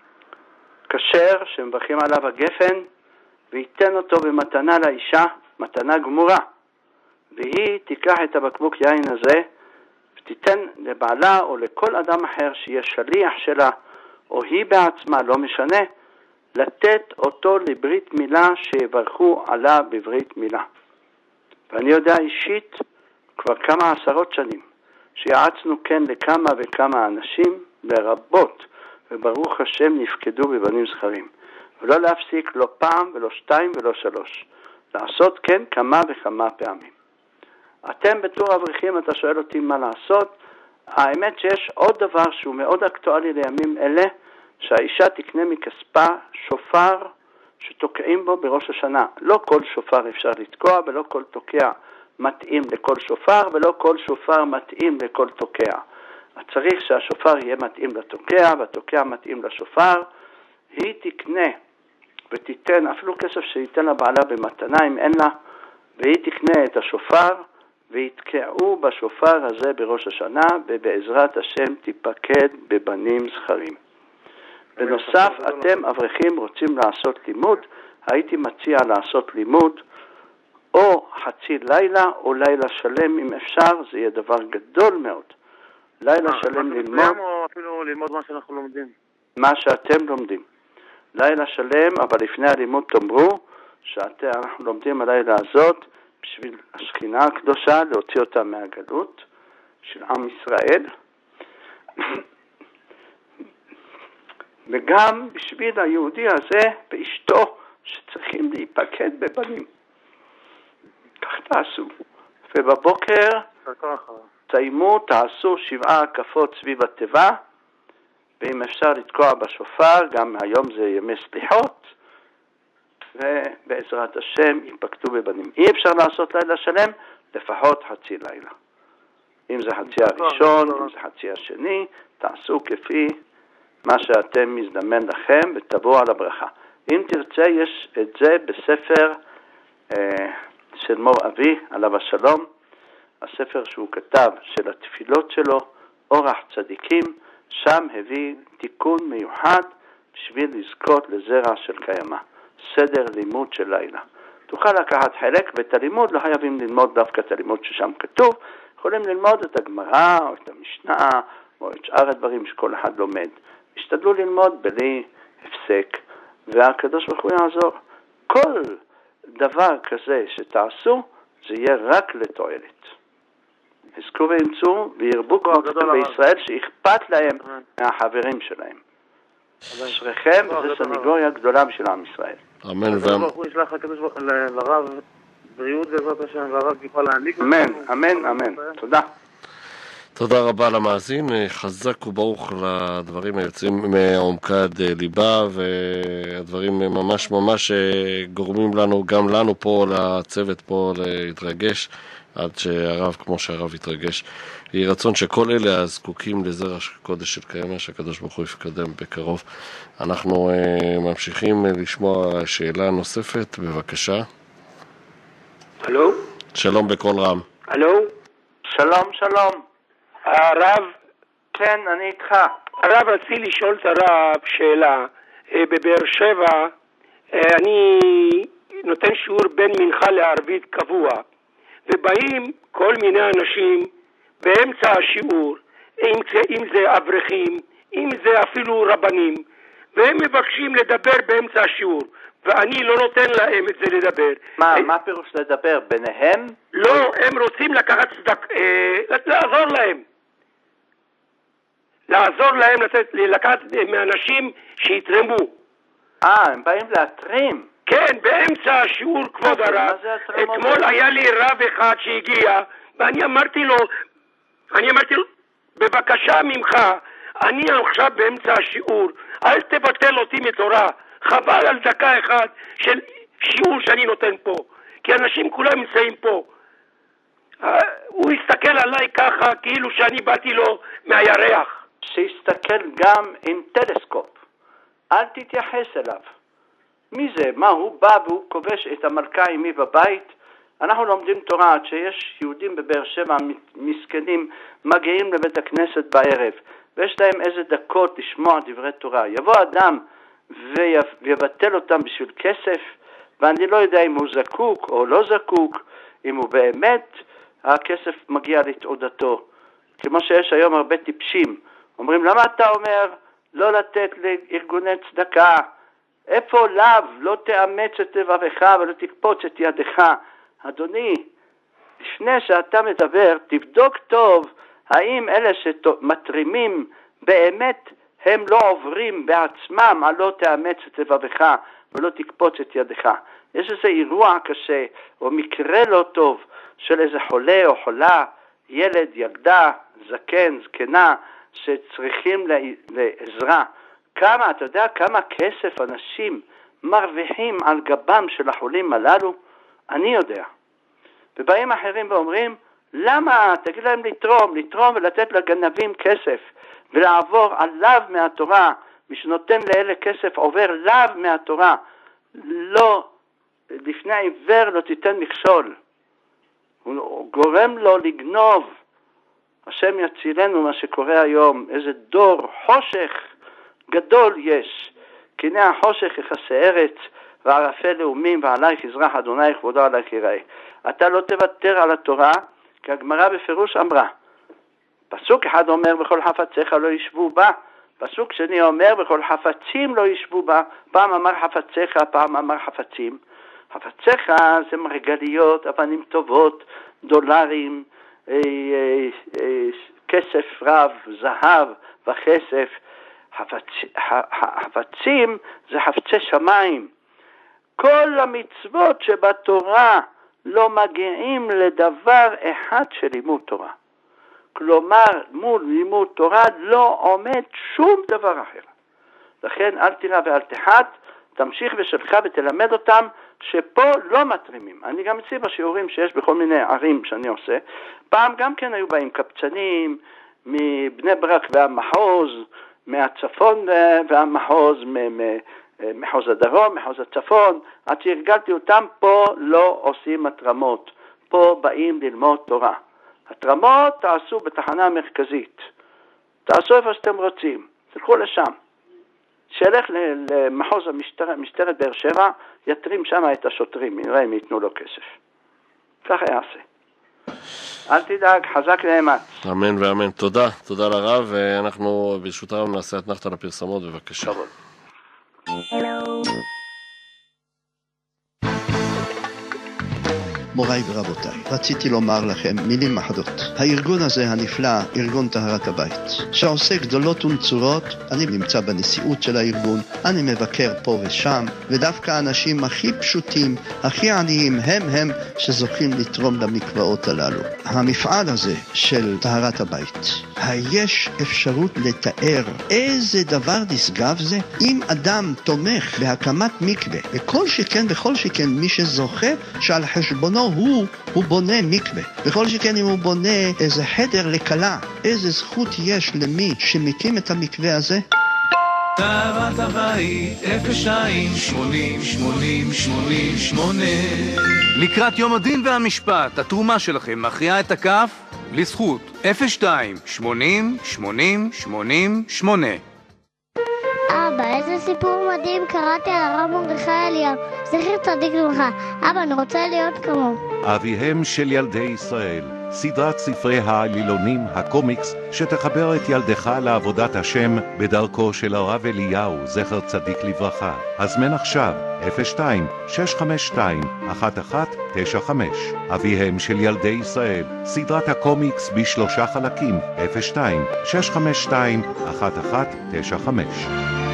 כשר שמברכים עליו הגפן, וייתן אותו במתנה לאישה, מתנה גמורה, והיא תיקח את הבקבוק יין הזה ותיתן לבעלה או לכל אדם אחר שיהיה שליח שלה, או היא בעצמה, לא משנה, לתת אותו לברית מילה שיברכו עלה בברית מילה. ואני יודע אישית כבר כמה עשרות שנים שיעצנו כן לכמה וכמה אנשים לרבות, וברוך השם נפקדו בבנים זכרים, ולא להפסיק לא פעם ולא 2 ולא 3, לעשות כן כמה וכמה פעמים. אתם בתור אברכים, אתה שואל אותי מה לעשות. האמת שיש עוד דבר שהוא מאוד אקטואלי לימים אלה, שהאישה תקנה מכספה שופר שתוקעים בו בראש השנה. לא כל שופר אפשר לתקוע, ולא כל תוקע מתאים לכל שופר, ולא כל שופר מתאים לכל תוקע. צריך שהשופר יהיה מתאים לתוקע, והתוקע מתאים לשופר. היא תקנה ותיתן אפילו כסף שייתן לבעלה במתנה אם אין לה, והיא תקנה את השופר, ויתקעו בשופר הזה בראש השנה, ובעזרת השם תיפקד בבנים זכרים. בנוסף, אתם אברכים רוצים לעשות לימוד, הייתי מציע לעשות לימוד או חצי לילה או לילה שלם אם אפשר, זה יהיה דבר גדול מאוד. לילה שלם ללמוד, או אפילו ללמוד מה שאנחנו לומדים. מה שאתם לומדים. לילה שלם, אבל לפני הלימוד תאמרו שאנחנו לומדים הלילה הזאת בשביל השכינה הקדושה, להוציא אותה מהגלות של עם ישראל, וגם בשביל היהודי הזה ואשתו שצריכים להיפקד בבנים. כך תעשו. ובבוקר תסיימו, תעשו 7 הקפות סביב התיבה, ואם אפשר לתקוע בשופר, גם היום זה ימי סליחות, ובעזרת השם ייפקדו בבנים. אי אפשר לעשות לילה שלם, לפחות חצי לילה. אם זה חצי הראשון, אם זה חצי השני, תעשו כפי מה שאתם מזדמן לכם ותבואו על הברכה. אם תרצה, יש את זה בספר של מור אבי, עליו השלום, הספר שהוא כתב של התפילות שלו, אורח צדיקים, שם הביא תיקון מיוחד בשביל לזכות לזרע של קיימה. סדר לימוד של לילה. תוכל לקחת חלק, ואת הלימוד לא חייבים ללמוד דווקא את הלימוד ששם כתוב, יכולים ללמוד את הגמרא או את המשנה או את שאר הדברים שכל אחד לומד. השתדלו ללמוד בלי הפסק, והקדוש ברוך הוא יעזור. כל דבר כזה שתעשו, זה יהיה רק לתועלת. יזכו וימצאו וירבו כמו בישראל שאכפת להם מהחברים שלהם. אשריכם, וזו סניגוריה גדולה בשביל עם ישראל. אמן. הוא ישלח לרב בריאות בעזרת השם, והרב יוכל להעניק. אמן. תודה. תודה רבה למאזין, חזק וברוך לדברים היוצאים מעומקד ליבה, והדברים ממש ממש גורמים לנו, גם לנו פה, לצוות פה, להתרגש, עד שהרב, כמו שהרב יתרגש. יהי רצון שכל אלה הזקוקים לזרע קודש של קיימא, שהקדוש ברוך הוא יפקדם בקרוב. אנחנו ממשיכים לשמוע שאלה נוספת, בבקשה. הלו? שלום בקול רם. הלו? שלום. הרב? כן, אני איתך. הרב, רציתי לשאול את הרב שאלה. בבאר שבע אני נותן שיעור בין מנחה לערבית קבוע, ובאים כל מיני אנשים באמצע השיעור, אם זה אברכים, אם זה אפילו רבנים, והם מבקשים לדבר באמצע השיעור, ואני לא נותן להם את זה לדבר. מה פירוש לדבר? ביניהם? לא, הם רוצים לקחת לעזור להם, לקחת מאנשים שיתרמו. הם באים להתרים? כן, באמצע השיעור, כבוד הרב. אתמול היה לי רב אחד שהגיע, ואני אמרתי לו, בבקשה ממך, אני עכשיו באמצע השיעור, אל תבטל אותי מתורה, חבל על דקה אחת של שיעור שאני נותן פה, כי אנשים כולם נמצאים פה. הוא הסתכל עליי ככה, כאילו שאני באתי לו מהירח. שיסתכל גם עם טלסקופ, אל תתייחס אליו. מי זה? מה, הוא בא והוא כובש את המלכה אמי בבית? אנחנו לומדים תורה עד שיש יהודים בבאר שבע מסכנים מגיעים לבית הכנסת בערב, ויש להם איזה דקות לשמוע דברי תורה. יבוא אדם ויבטל אותם בשביל כסף, ואני לא יודע אם הוא זקוק או לא זקוק, אם הוא באמת הכסף מגיע להתעודתו. כמו שיש היום הרבה טיפשים, אומרים, למה אתה אומר לא לתת לארגוני צדקה? איפה לאו? לא תאמץ את לבבך ולא תקפוץ את ידך. אדוני, לפני שאתה מדבר, תבדוק טוב האם אלה שמתרימים באמת הם לא עוברים בעצמם על לא תאמץ את לבבך ולא תקפוץ את ידך. יש איזה אירוע קשה או מקרה לא טוב של איזה חולה או חולה, ילד, ילדה, זקן, זקנה, שצריכים לעזרה. אתה יודע כמה כסף אנשים מרוויחים על גבם של החולים הללו? אני יודע. ובאים אחרים ואומרים, למה? תגיד להם לתרום ולתת לגנבים כסף ולעבור עליו מהתורה. מי שנותן לאלה כסף עובר לאו מהתורה. לא, לפני העיוור לא תיתן מכשול. הוא גורם לו לגנוב. השם יצילנו מה שקורה היום. איזה דור חושך גדול יש. כי הנה החושך יכסה ארץ וערפל לאומים, ועלייך יזרח אדוני כבודו עלייך יראה. אתה לא תוותר על התורה, כי הגמרא בפירוש אמרה. פסוק אחד אומר, בכל חפציך לא ישבו בה. פסוק שני אומר, בכל חפצים לא ישבו בה. פעם אמר חפציך, פעם אמר חפצים. חפציך זה מרגליות, אבנים טובות, דולרים, כסף רב, זהב וכסף. חפצים זה חפצי שמיים. כל המצוות שבתורה לא מגיעים לדבר אחד של לימוד תורה. כלומר, מול לימוד תורה לא עומד שום דבר אחר. לכן אל תירא ואל תחת, תמשיך בשלך ותלמד אותם שפה לא מתרימים. אני גם אצלי בשיעורים שיש בכל מיני ערים שאני עושה, פעם גם כן היו באים קפצנים מבני ברק והמחוז, מהצפון והמחוז, מחוז הדרום, מחוז הצפון, עד שהרגלתי אותם, פה לא עושים התרמות, פה באים ללמוד תורה. התרמות תעשו בתחנה המרכזית, תעשו איפה שאתם רוצים, תלכו לשם. שילך למחוז משטרת באר שבע, יתרים שם את השוטרים, נראה אם ייתנו לו כסף. ככה יעשה. אל תדאג, חזק לאמץ. אמן ואמן. תודה לרב, ואנחנו ברשות הרב נעשה אתנחתא לפרסומות, בבקשה. מוריי ורבותיי, רציתי לומר לכם מילים אחדות. הארגון הזה הנפלא, ארגון טהרת הבית, שעושה גדולות ונצורות, אני נמצא בנשיאות של הארגון, אני מבקר פה ושם, ודווקא האנשים הכי פשוטים, הכי עניים, הם שזוכים לתרום למקוואות הללו. המפעל הזה של טהרת הבית, יש אפשרות לתאר איזה דבר נשגב זה? אם אדם תומך בהקמת מקווה, בכל שכן מי שזוכה שעל חשבונו הוא בונה מקווה, בכל שכן אם הוא בונה איזה חדר לקלה, איזה זכות יש למי שמקים את המקווה הזה? טהרת הבית 02-80-80-88. לקראת יום הדין והמשפט, התרומה שלכם מכריעה את הכף לזכות 02-80-80-88. אבא, איזה סיפור מדהים קראתי על הרב מרדכי אליהו, זכר צדיק לברכה. אבא, אני רוצה להיות כמו. אביהם של ילדי ישראל, סדרת ספרי העלילונים, הקומיקס, שתחבר את ילדך לעבודת השם בדרכו של הרב אליהו, זכר צדיק לברכה. הזמן עכשיו, 02-652-1195. אביהם של ילדי ישראל, סדרת הקומיקס בשלושה חלקים, 02-652-1195.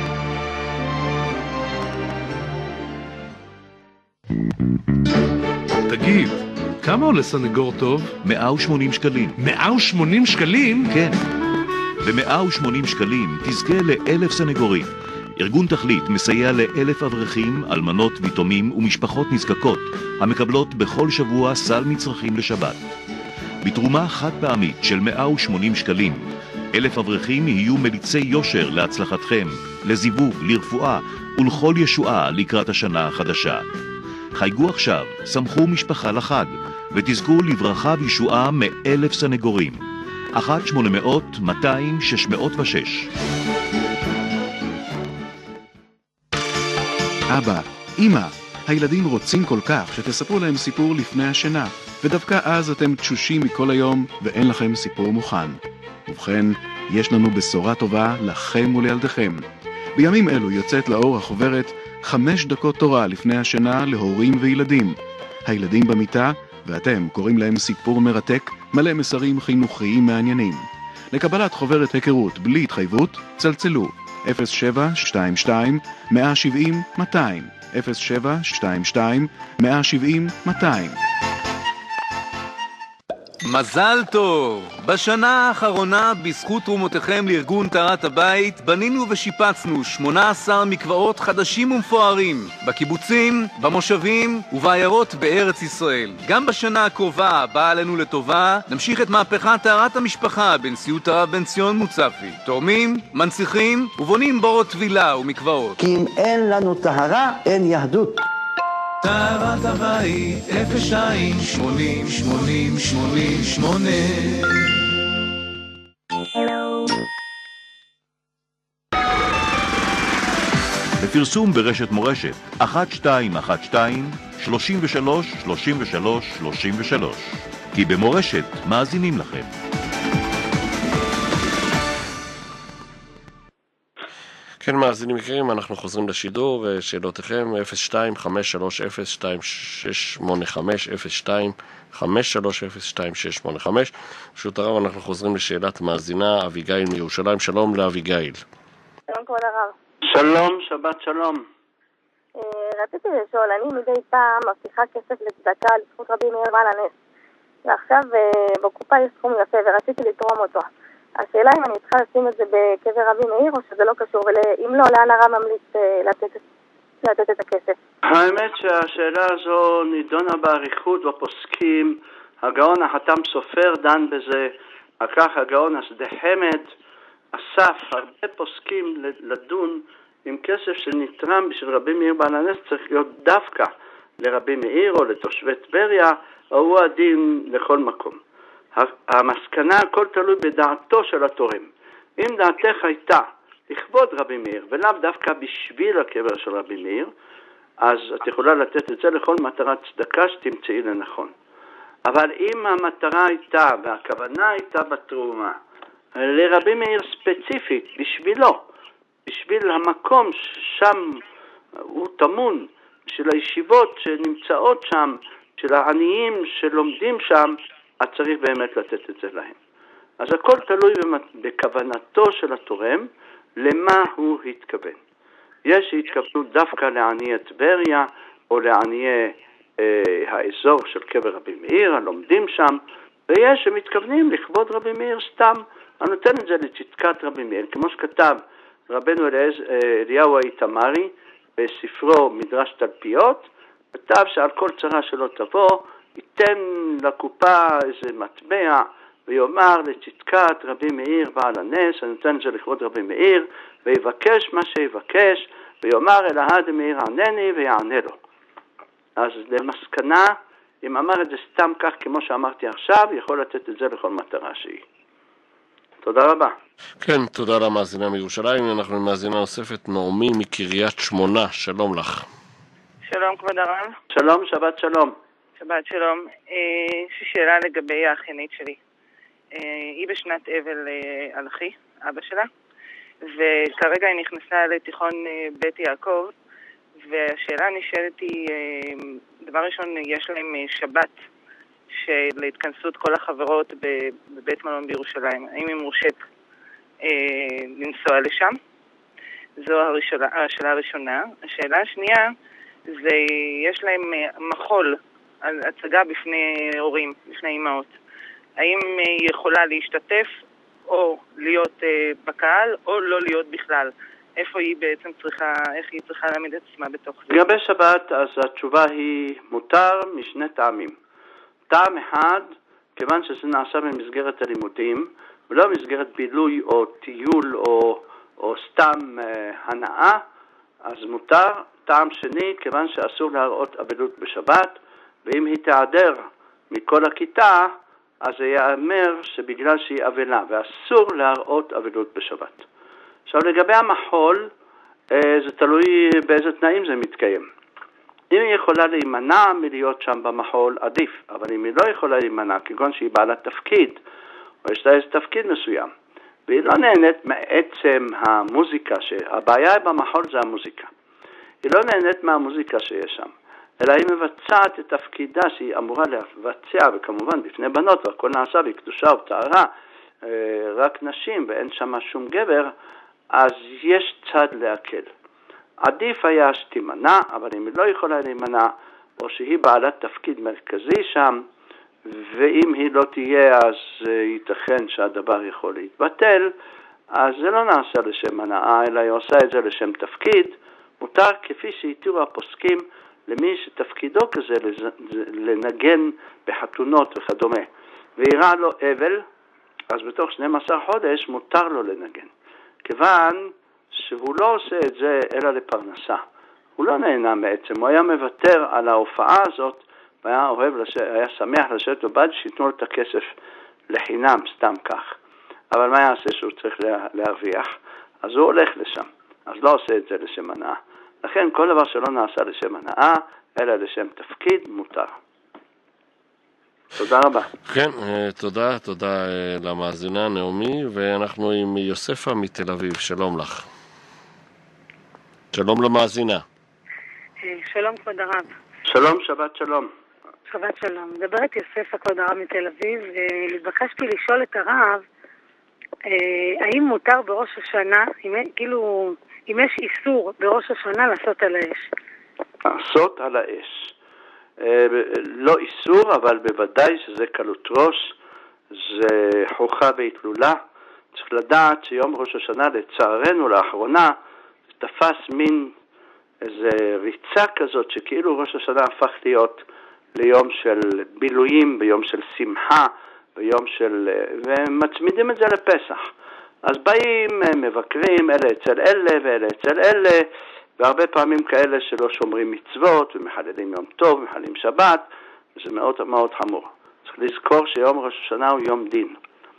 תגיד, כמה עולה סנגור טוב? 180 שקלים. 180 שקלים? כן. ב-180 שקלים תזכה ל1,000 סנגורים. ארגון תכלית מסייע ל1,000 אברכים, אלמנות ויתומים ומשפחות נזקקות, המקבלות בכל שבוע סל מצרכים לשבת. בתרומה חד פעמית של 180 שקלים, 1,000 אברכים יהיו מליצי יושר להצלחתכם, לזיווג, לרפואה ולכל ישועה לקראת השנה החדשה. חייגו עכשיו, שמחו משפחה לחג, ותזכו לברכה וישועה מ1,000 סנגורים. 1-800-200-606. אבא, אמא, הילדים רוצים כל כך שתספרו להם סיפור לפני השינה, ודווקא אז אתם תשושים מכל היום ואין לכם סיפור מוכן. ובכן, יש לנו בשורה טובה לכם ולילדיכם. בימים אלו יוצאת לאור החוברת 5 דקות תורה לפני השינה להורים וילדים. הילדים במיטה, ואתם קוראים להם סיפור מרתק, מלא מסרים חינוכיים מעניינים. לקבלת חוברת היכרות בלי התחייבות, צלצלו 0722-170-200 0722-170-200. מזל טוב! בשנה האחרונה, בזכות תרומותיכם לארגון טהרת הבית, בנינו ושיפצנו 18 מקוואות חדשים ומפוארים, בקיבוצים, במושבים ובעיירות בארץ ישראל. גם בשנה הקרובה, הבאה עלינו לטובה, נמשיך את מהפכת טהרת המשפחה בנשיאות הרב בן ציון מוצפי. תורמים, מנציחים ובונים בורות טבילה ומקוואות. כי אם אין לנו טהרה, אין יהדות. טהרת הבית 02-80-80-88. בפרסום ברשת מורשת 1212-33-33-33. כי במורשת מאזינים לכם. כן, מאזינים יקרים, אנחנו חוזרים לשידור, שאלותיכם 02-530-2685, 02-530-2685. פשוט הרב, אנחנו חוזרים לשאלת מאזינה, אביגיל מירושלים. שלום לאביגיל. שלום כבוד הרב. שלום, שבת שלום. רציתי לשאול, אני מדי פעם מבטיחה כסף לצדקה לזכות רבי מאיר בעל הנס, ועכשיו בקופה יש סכום יפה ורציתי לתרום אותו. השאלה אם אני צריכה לשים את זה בקבר רבי מאיר או שזה לא קשור, ואם לא, לאן הרב ממליץ לתת את הכסף? האמת שהשאלה הזו נידונה באריכות בפוסקים. הגאון החתם סופר דן בזה, אחר כך הגאון השדה חמד אסף, הרבה פוסקים לדון עם כסף שנתרם בשביל רבי מאיר בעל הנס צריך להיות דווקא לרבי מאיר או לתושבי טבריה, או הוא הדין לכל מקום. המסקנה, הכל תלוי בדעתו של התורם. אם דעתך הייתה לכבוד רבי מאיר ולאו דווקא בשביל הקבר של רבי מאיר, אז את יכולה לתת את זה לכל מטרת צדקה שתמצאי לנכון. אבל אם המטרה הייתה והכוונה הייתה בתרומה לרבי מאיר ספציפית, בשבילו, בשביל המקום ששם הוא תמון, בשביל הישיבות שנמצאות שם, של העניים שלומדים שם, אז צריך באמת לתת את זה להם. אז הכל תלוי בכוונתו של התורם, למה הוא התכוון. יש שהתכוונו דווקא לעניי טבריה, או לעניי האזור של קבר רבי מאיר, הלומדים שם, ויש שמתכוונים לכבוד רבי מאיר סתם. אני נותן את זה לצדקת רבי מאיר, כמו שכתב רבנו אליהו האיתמרי בספרו מדרש תלפיות, כתב שעל כל צרה שלא תבוא, ייתן לקופה איזה מטבע, ויאמר לצדקת רבי מאיר בעל הנס, אני נותן את זה לכבוד רבי מאיר, ויבקש מה שיבקש, ויאמר אל ההד מאיר ענני ויענה לו. אז למסקנה, אם אמר את זה סתם כך כמו שאמרתי עכשיו, יכול לתת את זה לכל מטרה שהיא. תודה רבה. כן, תודה למאזינה מירושלים. אנחנו עם מאזינה נוספת, נעמי מקריית שמונה. שלום לך. שלום כבוד הרב. שלום, שבת שלום. שבת שלום. יש לי שאלה לגבי האחיינית שלי. היא בשנת אבל על אחי, אבא שלה, וכרגע היא נכנסה לתיכון בית יעקב, והשאלה נשאלת היא, דבר ראשון, יש להם שבת של התכנסות כל החברות בבית מלון בירושלים. האם היא מורשת לנסוע לשם? זו השאלה הראשונה. השאלה השנייה, זה יש להם מחול, הצגה בפני הורים, בפני אמהות. האם היא יכולה להשתתף או להיות בקהל או לא להיות בכלל? איפה היא בעצם צריכה, איך היא צריכה להעמיד את עצמה בתוך זה? לגבי שבת, אז התשובה היא מותר משני טעמים. טעם אחד, כיוון שזה נעשה במסגרת הלימודים, ולא במסגרת בילוי או טיול או סתם הנאה, אז מותר. טעם שני, כיוון שאסור להראות אבלות בשבת, ואם היא תעדר מכל הכיתה, אז זה יאמר שבגלל שהיא אבלה, ואסור להראות אבלות בשבת. עכשיו לגבי המחול, זה תלוי באיזה תנאים זה מתקיים. אם היא יכולה להימנע מלהיות שם במחול, עדיף, אבל אם היא לא יכולה להימנע, כגון שהיא בעלת תפקיד, או יש לה איזה תפקיד מסוים, והיא לא נהנית מעצם המוזיקה, הבעיה במחול זה המוזיקה. היא לא נהנית מהמוזיקה שיש שם, אלא היא מבצעת את תפקידה שהיא אמורה לבצע, וכמובן בפני בנות, והכל נעשה בקדושה ובטהרה, רק נשים ואין שם שום גבר, אז יש צד להקל. עדיף היה שתימנע, אבל אם היא לא יכולה להימנע, או שהיא בעלת תפקיד מרכזי שם, ואם היא לא תהיה, אז ייתכן שהדבר יכול להתבטל, אז זה לא נעשה לשם הנאה, אלא היא עושה את זה לשם תפקיד. מותר כפי שהתירו הפוסקים למי שתפקידו כזה לנגן בחתונות וכדומה. ויראה לו אבל, אז בתוך 12 חודש מותר לו לנגן. כיוון שהוא לא עושה את זה אלא לפרנסה. הוא לא נהנה מעצם, הוא היה מוותר על ההופעה הזאת, והיה היה שמח לשבת בבד שיתנו לו את הכסף לחינם, סתם כך. אבל מה יעשה שהוא צריך להרוויח? אז הוא הולך לשם, אז לא עושה את זה לשם הנאה. לכן כל דבר שלא נעשה לשם הנאה, אלא לשם תפקיד, מותר. תודה רבה. כן, תודה למאזינה נעמי, ואנחנו עם יוספה מתל אביב. שלום לך. שלום למאזינה. שלום כבוד הרב. שלום, שבת שלום. שבת שלום. מדברת יוספה כבוד הרב מתל אביב, והתבקשתי לשאול את הרב, האם מותר בראש השנה, אם יש איסור בראש השנה לעשות על האש? לעשות על האש. לא איסור, אבל בוודאי שזה קלות ראש, זה חוכה בהתלולה. צריך לדעת שיום ראש השנה, לצערנו לאחרונה, תפס מין איזה ריצה כזאת, שכאילו ראש השנה הפך להיות ליום של בילויים, ביום של שמחה, ביום של... ומצמידים את זה לפסח. אז באים, מבקרים, אלה אצל אלה ואלה אצל אלה, והרבה פעמים כאלה שלא שומרים מצוות ומחללים יום טוב, מחללים שבת, וזה מאוד מאוד חמור. צריך לזכור שיום ראש השנה הוא יום דין,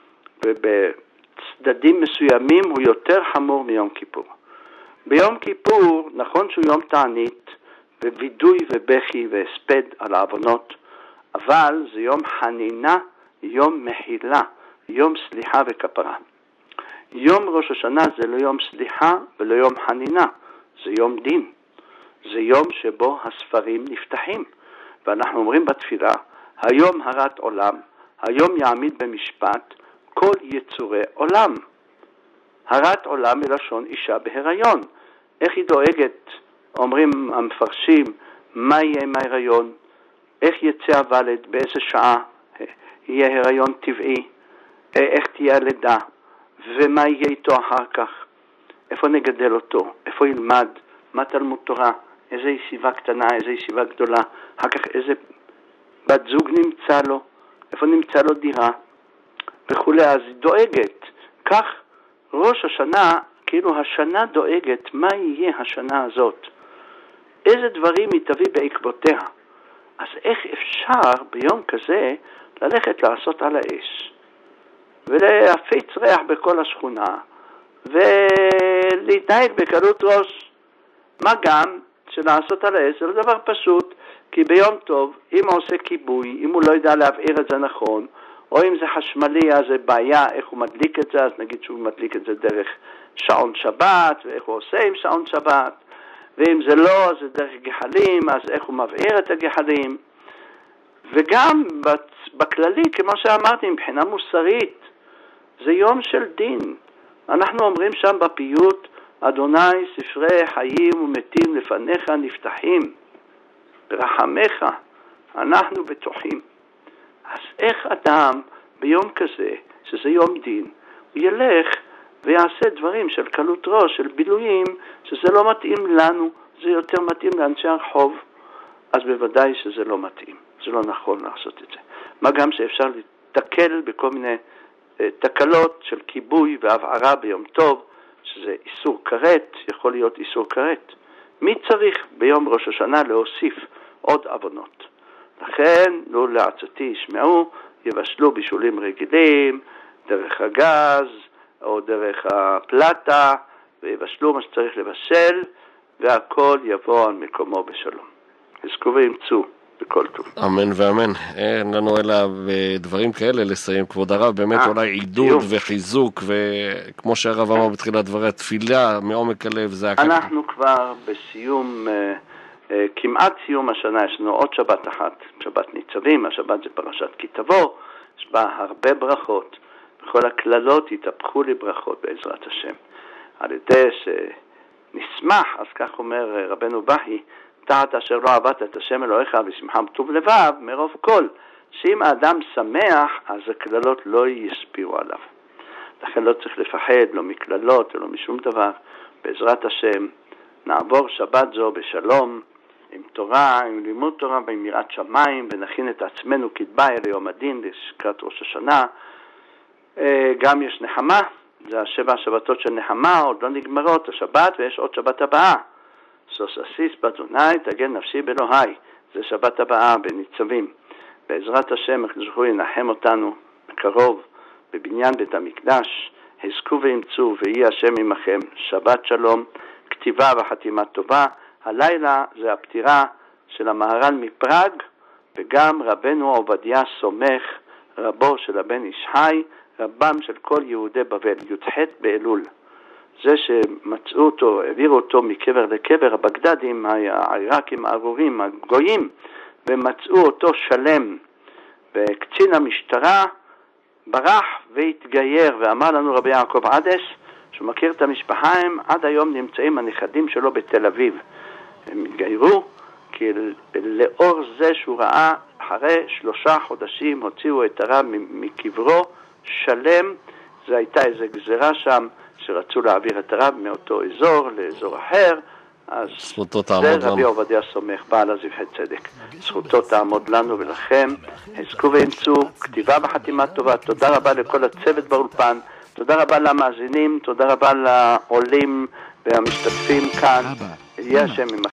ובצדדים מסוימים הוא יותר חמור מיום כיפור. ביום כיפור, נכון שהוא יום תענית, ווידוי ובכי והספד על העוונות, אבל זה יום חנינה, יום מחילה, יום סליחה וכפרה. יום ראש השנה זה לא יום סליחה ולא יום חנינה, זה יום דין. זה יום שבו הספרים נפתחים, ואנחנו אומרים בתפילה, היום הרת עולם, היום יעמיד במשפט כל יצורי עולם. הרת עולם מלשון אישה בהיריון. איך היא דואגת, אומרים המפרשים, מה יהיה עם ההיריון, איך יצא הוולד, באיזה שעה יהיה הריון טבעי, איך תהיה הלידה, ומה יהיה איתו אחר כך, איפה נגדל אותו, איפה ילמד, מה תלמוד תורה, איזה ישיבה קטנה, איזה ישיבה גדולה, אחר כך איזה בת זוג נמצא לו, איפה נמצא לו דירה, וכו'. אז היא דואגת. כך ראש השנה, כאילו השנה דואגת, מה יהיה השנה הזאת, איזה דברים היא תביא בעקבותיה. אז איך אפשר ביום כזה ללכת לעשות על האש ולהפיץ ריח בכל השכונה ולהתנהג בקלות ראש? מה גם שלעשות על האש זה לא דבר פשוט, כי ביום טוב אם הוא עושה כיבוי, אם הוא לא יודע להבעיר את זה נכון, או אם זה חשמלי אז זה בעיה איך הוא מדליק את זה, אז נגיד שהוא מדליק את זה דרך שעון שבת ואיך הוא עושה עם שעון שבת, ואם זה לא, זה דרך גחלים, אז איך הוא מבעיר את הגחלים. וגם בכללי, כמו שאמרתי, מבחינה מוסרית, זה יום של דין. אנחנו אומרים שם בפיוט, אדוני ספרי חיים ומתים לפניך נפתחים, ברחמך אנחנו בטוחים. אז איך אדם ביום כזה, שזה יום דין, הוא ילך ויעשה דברים של קלות ראש, של בילויים, שזה לא מתאים לנו, זה יותר מתאים לאנשי הרחוב, אז בוודאי שזה לא מתאים, זה לא נכון לעשות את זה. מה גם שאפשר להתקל בכל מיני תקלות של כיבוי והבערה ביום טוב, שזה איסור כרת, יכול להיות איסור כרת. מי צריך ביום ראש השנה להוסיף עוד עוונות? לכן, לו לעצתי ישמעו, יבשלו בישולים רגילים, דרך הגז, או דרך הפלטה, ויבשלו מה שצריך לבשל, והכל יבוא על מקומו בשלום. יזכו וימצאו בכל טוב. אמן ואמן. אין לנו אלא בדברים כאלה לסיים, כבוד הרב, באמת אולי עידוד וחיזוק, וכמו שהרב אמר בתחילת דברי התפילה, מעומק הלב, זה הכי. אנחנו כבר בסיום, כמעט סיום השנה, יש לנו עוד שבת אחת, שבת ניצבים, השבת זה פרשת כי תבוא, יש בה הרבה ברכות, וכל הכללות יתהפכו לברכות בעזרת השם. על ידי שנשמח, אז כך אומר רבנו בהי, תחת אשר לא עבדת את השם אלוהיך בשמחה בטוב לבב, מרוב כל, שאם האדם שמח, אז הכללות לא יספירו עליו. לכן לא צריך לפחד, לא מכללות ולא משום דבר. בעזרת השם נעבור שבת זו בשלום, עם תורה, עם לימוד תורה ועם יראת שמיים, ונכין את עצמנו כדבעי ליום הדין, לקראת ראש השנה. גם יש נחמה, זה 7 השבתות של נחמה, עוד לא נגמרות השבת, ויש עוד שבת הבאה. סוס אסיס באדוני, תגן נפשי באלוהי, זה שבת הבאה בניצבים. בעזרת השם, זכו ינחם אותנו בקרוב בבניין בית המקדש, הזכו וימצאו ויהי השם עמכם, שבת שלום, כתיבה וחתימה טובה. הלילה זה הפטירה של המהר"ל מפראג, וגם רבנו עובדיה סומך, רבו של הבן איש חי, רבם של כל יהודי בבל, י"ח באלול. זה שמצאו אותו, העבירו אותו מקבר לקבר, הבגדדים, העיראקים, הארורים, הגויים, ומצאו אותו שלם. וקצין המשטרה ברח והתגייר, ואמר לנו רבי יעקב עדס, שהוא מכיר את המשפחה, הם עד היום נמצאים הנכדים שלו בתל אביב. הם התגיירו, כי לאור זה שהוא ראה, אחרי 3 חודשים הוציאו את הרב מקברו שלם. זה הייתה איזו גזרה שם, שרצו להעביר את הרב מאותו אזור לאזור אחר, אז זה רבי עובדיה סומך, בעל הזבחי צדק. זכותו תעמוד לנו ולכם, הזכו וימצאו, כתיבה וחתימה טובה. תודה רבה לכל הצוות באולפן, תודה רבה למאזינים, תודה רבה לעולים והמשתתפים כאן. יהיה השם עמכם.